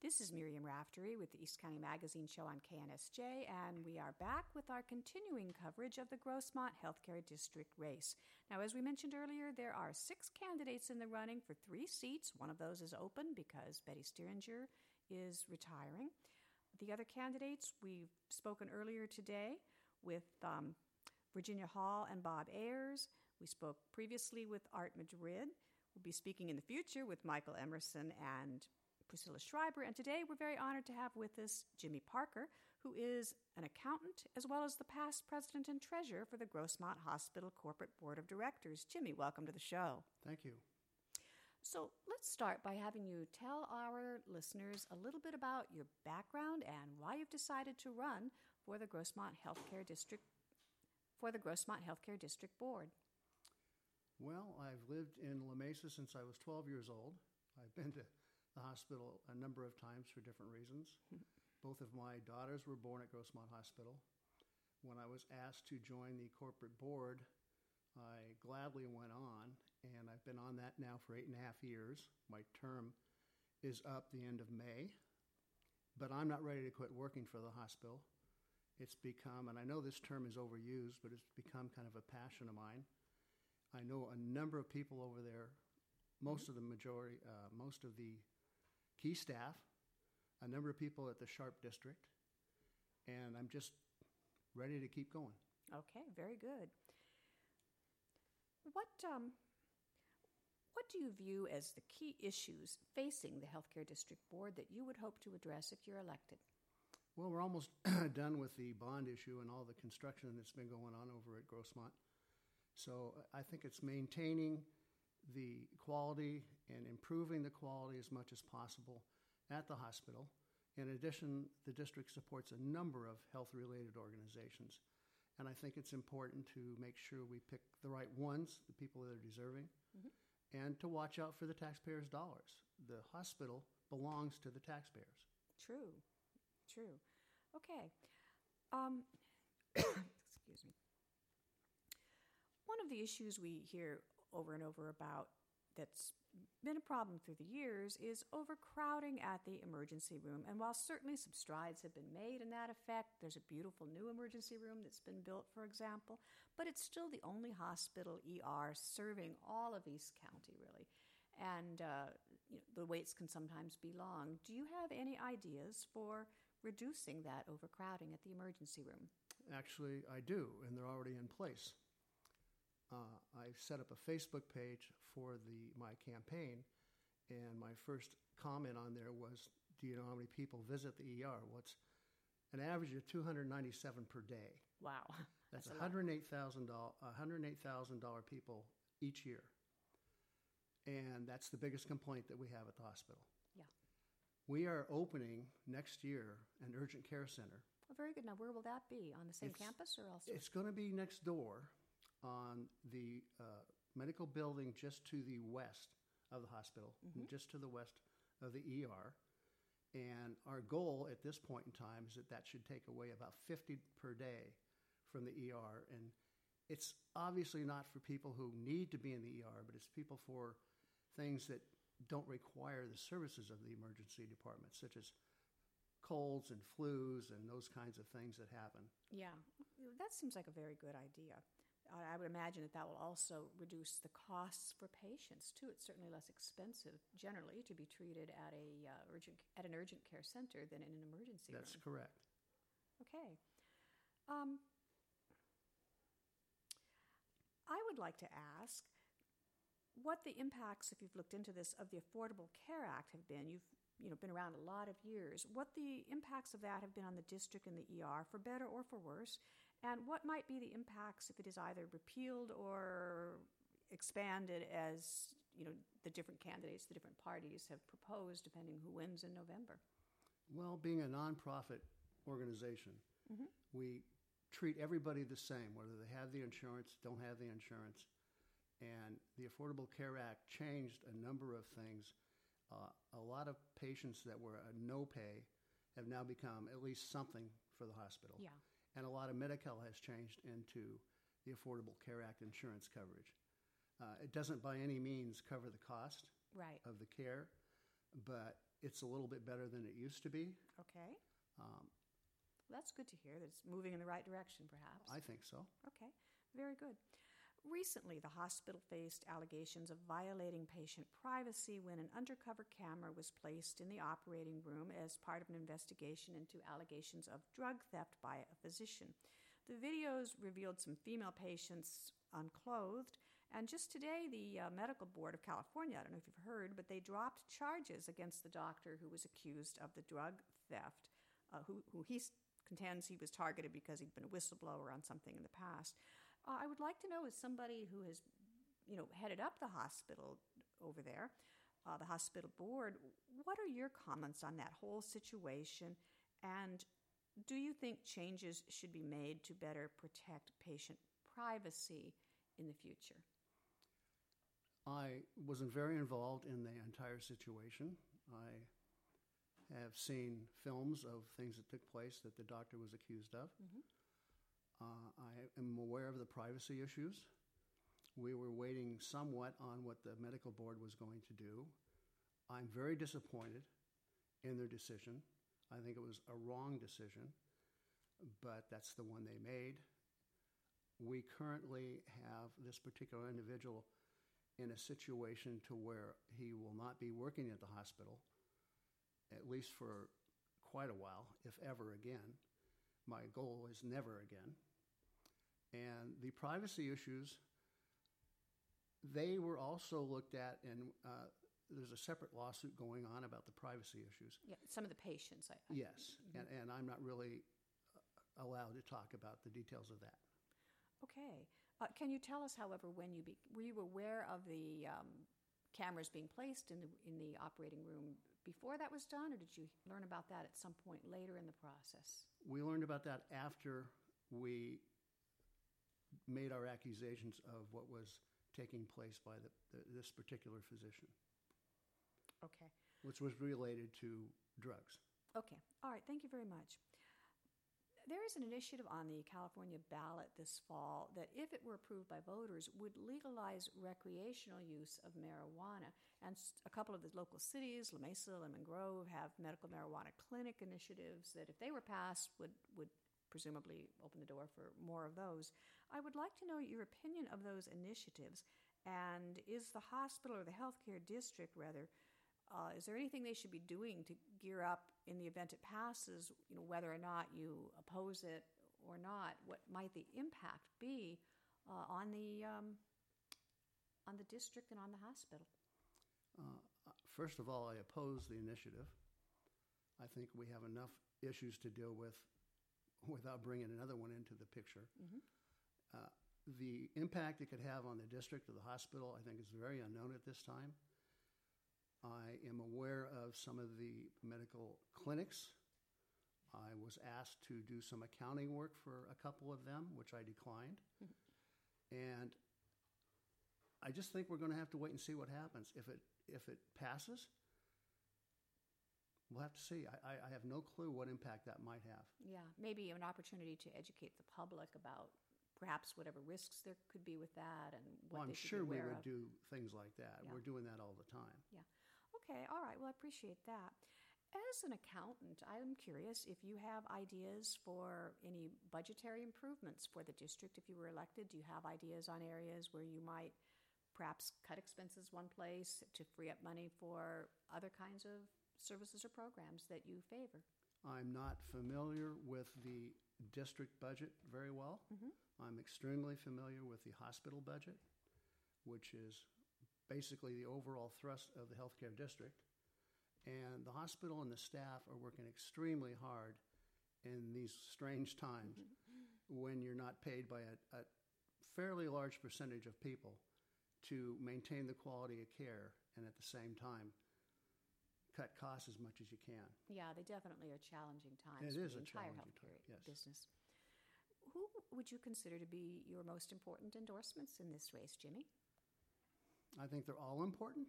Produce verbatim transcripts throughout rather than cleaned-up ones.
This is Miriam Raftery with the East County Magazine Show on K N S J, and we are back with our continuing coverage of the Grossmont Healthcare District race. Now, as we mentioned earlier, there are six candidates in the running for three seats. One of those is open because Betty Steeringer is retiring. The other candidates, we've spoken earlier today with um, Virginia Hall and Bob Ayers. We spoke previously with Art Madrid. We'll be speaking in the future with Michael Emerson and Priscilla Schreiber, and today we're very honored to have with us Jimmy Parker, who is an accountant as well as the past president and treasurer for the Grossmont Hospital Corporate Board of Directors. Jimmy, welcome to the show. Thank you. So let's start by having you tell our listeners a little bit about your background and why you've decided to run for the Grossmont Healthcare District for the Grossmont Healthcare District Board. Well, I've lived in La Mesa since I was twelve years old. I've been to the hospital a number of times for different reasons. Both of my daughters were born at Grossmont Hospital. When I was asked to join the corporate board, I gladly went on, and I've been on that now for eight and a half years. My term is up the end of May, but I'm not ready to quit working for the hospital. It's become, and I know this term is overused, but it's become kind of a passion of mine. I know a number of people over there, most of the majority, uh, most of the key staff, a number of people at the Sharp District, and I'm just ready to keep going. Okay, very good. What um, what do you view as the key issues facing the Healthcare District Board that you would hope to address if you're elected? Well, we're almost done with the bond issue and all the construction that's been going on over at Grossmont. So I think it's maintaining the quality and improving the quality as much as possible at the hospital. In addition, the district supports a number of health-related organizations, and I think it's important to make sure we pick the right ones, the people that are deserving, mm-hmm. and to watch out for the taxpayers' dollars. The hospital belongs to the taxpayers. True, true. Okay. Um, excuse me. One of the issues we hear over and over about that's been a problem through the years is overcrowding at the emergency room. And while certainly some strides have been made in that effect, there's a beautiful new emergency room that's been built, for example, but it's still the only hospital E R serving all of East County, really. And uh, you know, the waits can sometimes be long. Do you have any ideas for reducing that overcrowding at the emergency room? Actually, I do, and they're already in place. Uh, I've set up a Facebook page for the my campaign, and my first comment on there was, do you know how many people visit the E R? Well, it's an average of two hundred ninety-seven per day. Wow. That's, That's one hundred eight thousand dollars one hundred eight thousand dollars people each year. And that's the biggest complaint that we have at the hospital. Yeah. We are opening next year an urgent care center. Oh, very good. Now, where will that be? On the same it's, campus or elsewhere? It's going to be next door on the uh, medical building just to the west of the hospital, mm-hmm. just to the west of the E R. And our goal at this point in time is that that should take away about fifty per day from the E R. And it's obviously not for people who need to be in the E R, but it's people for things that don't require the services of the emergency department, such as colds and flus and those kinds of things that happen. Yeah, that seems like a very good idea. I would imagine that that will also reduce the costs for patients, too. It's certainly less expensive, generally, to be treated at a uh, urgent at an urgent care center than in an emergency room. That's correct. Okay. Um, I would like to ask what the impacts, if you've looked into this, of the Affordable Care Act have been. You've you know been around a lot of years. What the impacts of that have been on the district and the E R, for better or for worse, and what might be the impacts if it is either repealed or expanded as you know the different candidates, the different parties have proposed, depending who wins in November. Well, being a nonprofit organization, mm-hmm. we treat everybody the same, whether they have the insurance, don't have the insurance. And the Affordable Care Act changed a number of things. Uh, a lot of patients that were a no-pay have now become at least something for the hospital. Yeah. And a lot of Medi-Cal has changed into the Affordable Care Act insurance coverage. Uh, it doesn't by any means cover the cost right. of the care, but it's a little bit better than it used to be. Okay. Um, That's good to hear that it's moving in the right direction, perhaps. I think so. Okay, very good. Recently, the hospital faced allegations of violating patient privacy when an undercover camera was placed in the operating room as part of an investigation into allegations of drug theft by a physician. The videos revealed some female patients unclothed, and just today, the uh, Medical Board of California, I don't know if you've heard, but they dropped charges against the doctor who was accused of the drug theft, uh, who, who he contends he was targeted because he'd been a whistleblower on something in the past. Uh, I would like to know, as somebody who has, you know, headed up the hospital over there, uh, the hospital board, what are your comments on that whole situation? And do you think changes should be made to better protect patient privacy in the future? I wasn't very involved in the entire situation. I have seen films of things that took place that the doctor was accused of. Mm-hmm. Uh, I am aware of the privacy issues. We were waiting somewhat on what the medical board was going to do. I'm very disappointed in their decision. I think it was a wrong decision, but that's the one they made. We currently have this particular individual in a situation to where he will not be working at the hospital, at least for quite a while, if ever again. My goal is never again. And the privacy issues, they were also looked at, and uh, there's a separate lawsuit going on about the privacy issues. Yeah, some of the patients. I, I yes, mm-hmm. and, and I'm not really allowed to talk about the details of that. Okay. Uh, can you tell us, however, when you be, were you aware of the um, cameras being placed in the in the operating room before that was done, or did you learn about that at some point later in the process? We learned about that after we made our accusations of what was taking place by the, the, this particular physician. Okay. Which was related to drugs. Okay. All right. Thank you very much. There is an initiative on the California ballot this fall that, if it were approved by voters, would legalize recreational use of marijuana. And a couple of the local cities, La Mesa, Lemon Grove, have medical marijuana clinic initiatives that, if they were passed, would, would presumably open the door for more of those. I would like to know your opinion of those initiatives. And is the hospital, or the healthcare district, rather, Uh, is there anything they should be doing to gear up in the event it passes, you know, whether or not you oppose it or not? What might the impact be uh, on the um, on the district and on the hospital? Uh, first of all, I oppose the initiative. I think we have enough issues to deal with without bringing another one into the picture. Mm-hmm. Uh, the impact it could have on the district or the hospital, I think, is very unknown at this time. I am aware of some of the medical clinics. I was asked to do some accounting work for a couple of them, which I declined. Mm-hmm. And I just think we're going to have to wait and see what happens. If it if it passes, we'll have to see. I, I have no clue what impact that might have. Yeah, maybe an opportunity to educate the public about perhaps whatever risks there could be with that, and what well, I'm they should sure be we aware would of. do things like that. Yeah. We're doing that all the time. Yeah. Okay, all right. Well, I appreciate that. As an accountant, I'm curious if you have ideas for any budgetary improvements for the district if you were elected. Do you have ideas on areas where you might perhaps cut expenses one place to free up money for other kinds of services or programs that you favor? I'm not familiar with the district budget very well. Mm-hmm. I'm extremely familiar with the hospital budget, which is basically the overall thrust of the healthcare district. And the hospital and the staff are working extremely hard in these strange times mm-hmm. when you're not paid by a, a fairly large percentage of people to maintain the quality of care and at the same time cut costs as much as you can. Yeah, they definitely are challenging times it for is the a entire challenging healthcare time, yes. business. Who would you consider to be your most important endorsements in this race, Jimmy? I think they're all important.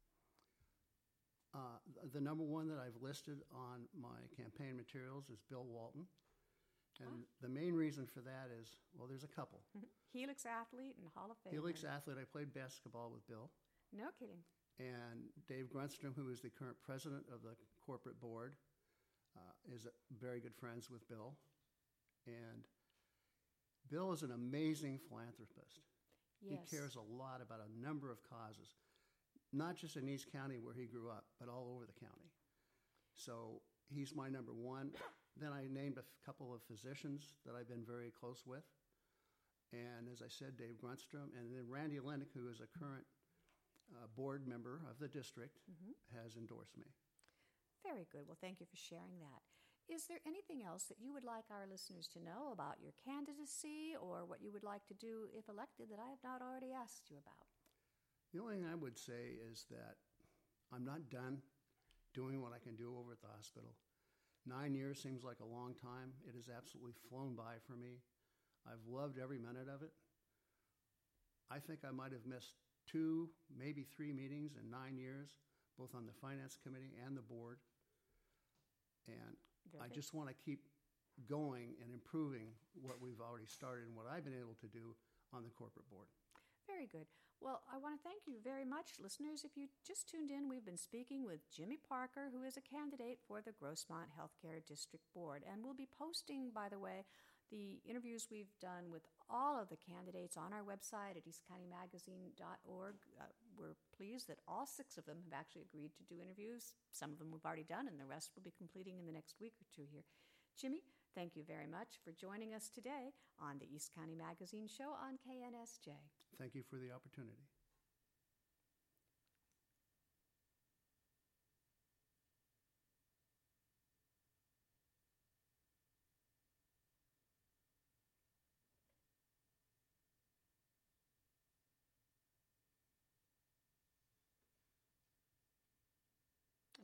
Uh, the number one that I've listed on my campaign materials is Bill Walton. And ah. the main reason for that is, well, there's a couple. Mm-hmm. Helix athlete and Hall of Famer. Helix athlete. I played basketball with Bill. No kidding. And Dave Grunstrom, who is the current president of the corporate board, uh, is very good friends with Bill. And Bill is an amazing philanthropist. Yes. He cares a lot about a number of causes, not just in East County where he grew up, but all over the county. So he's my number one. Then I named a f- couple of physicians that I've been very close with. And as I said, Dave Grunstrom, and then Randy Lennick, who is a current uh, board member of the district, Mm-hmm. has endorsed me. Very good. Well, thank you for sharing that. Is there anything else that you would like our listeners to know about your candidacy or what you would like to do if elected that I have not already asked you about? The only thing I would say is that I'm not done doing what I can do over at the hospital. Nine years seems like a long time. It has absolutely flown by for me. I've loved every minute of it. I think I might have missed two, maybe three meetings in nine years, both on the finance committee and the board. And Very I good. just want to keep going and improving what we've already started and what I've been able to do on the corporate board. Very good. Well, I want to thank you very much, listeners. If you just tuned in, we've been speaking with Jimmy Parker, who is a candidate for the Grossmont Healthcare District Board. And we'll be posting, by the way, the interviews we've done with all of the candidates on our website at east county magazine dot org. Uh, we're pleased that all six of them have actually agreed to do interviews. Some of them we've already done, and the rest we'll be completing in the next week or two here. Jimmy, thank you very much for joining us today on the East County Magazine Show on K N S J. Thank you for the opportunity.